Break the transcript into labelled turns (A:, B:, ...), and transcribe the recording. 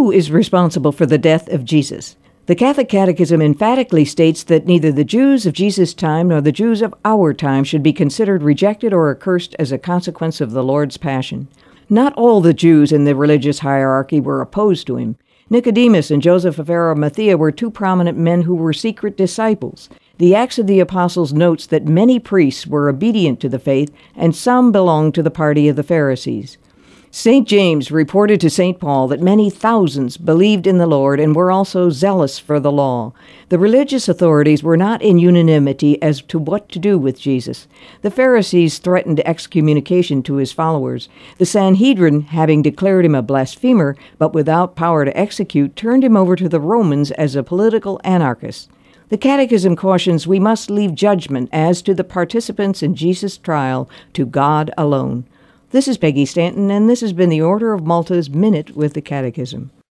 A: Who is responsible for the death of Jesus? The Catholic Catechism emphatically states that neither the Jews of Jesus' time nor the Jews of our time should be considered rejected or accursed as a consequence of the Lord's passion. Not all the Jews in the religious hierarchy were opposed to him. Nicodemus and Joseph of Arimathea were two prominent men who were secret disciples. The Acts of the Apostles notes that many priests were obedient to the faith, and some belonged to the party of the Pharisees. St. James reported to St. Paul that many thousands believed in the Lord and were also zealous for the law. The religious authorities were not in unanimity as to what to do with Jesus. The Pharisees threatened excommunication to his followers. The Sanhedrin, having declared him a blasphemer, but without power to execute, turned him over to the Romans as a political anarchist. The Catechism cautions we must leave judgment as to the participants in Jesus' trial to God alone. This is Peggy Stanton, and this has been the Order of Malta's Minute with the Catechism.